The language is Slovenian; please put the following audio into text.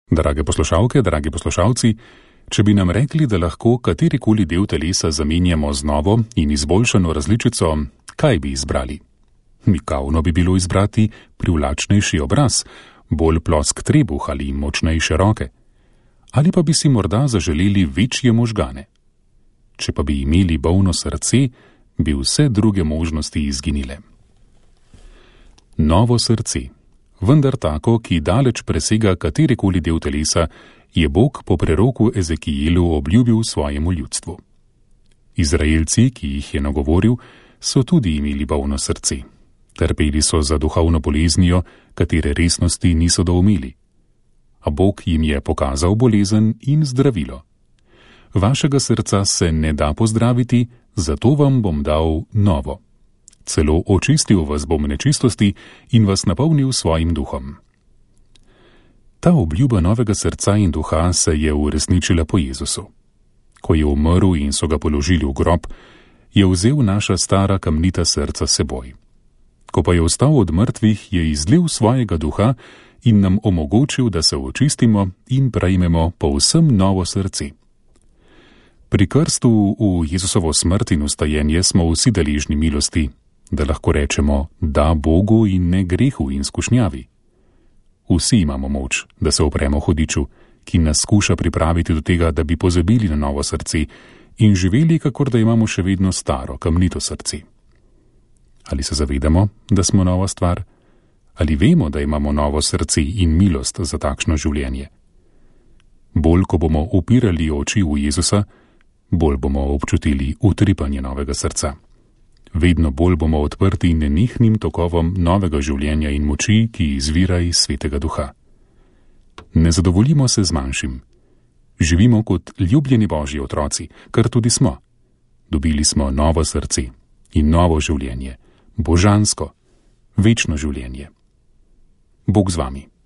Drage poslušalke, dragi poslušalci, če bi nam rekli, da lahko katerikoli del telesa zamenjamo z novo in izboljšano različico, kaj bi izbrali? Mikavno bi bilo izbrati privlačnejši obraz, bolj plosk trebuh ali močnejše roke. Ali pa bi si morda zaželeli večje možgane. Če pa bi imeli bolno srce, bi vse druge možnosti izginile. Novo srce. Vendar tako, ki daleč presega katerikoli del telesa, je Bog po preroku Ezekielu obljubil svojemu ljudstvu. Izraelci, ki jih je nagovoril, so tudi imeli bolno srce. Trpeli so za duhovno boleznijo, katere resnosti niso doumeli. A Bog jim je pokazal bolezen in zdravilo. Vašega srca se ne da pozdraviti, zato vam bom dal novo. Celo očistil vas bom nečistosti in vas napolnil svojim duhom. Ta obljuba novega srca in duha se je uresničila po Jezusu. Ko je umrl in so ga položili v grob, je vzel naša stara kamnita srca seboj. Ko pa je vstal od mrtvih, je izlil svojega duha in nam omogočil, da se očistimo in prejmemo povsem novo srce. Pri krstu v Jezusovo smrt in vstajenje smo vsi deležni milosti, da lahko rečemo da Bogu in ne grehu in skušnjavi. Vsi imamo moč, da se opremo hudiču, ki nas skuša pripraviti do tega, da bi pozabili na novo srce in živeli, kakor da imamo še vedno staro, kamnito srce. Ali se zavedamo, da smo nova stvar? Ali vemo, da imamo novo srce in milost za takšno življenje? Bolj, ko bomo upirali oči v Jezusa, bolj bomo občutili utripanje novega srca. Vedno bolj bomo odprti nenehnim tokovom novega življenja in moči, ki izvira iz Svetega Duha. Ne zadovoljimo se z manjšim. Živimo kot ljubljeni Božji otroci, kar tudi smo. Dobili smo novo srce in novo življenje, božansko, večno življenje. Bog z vami.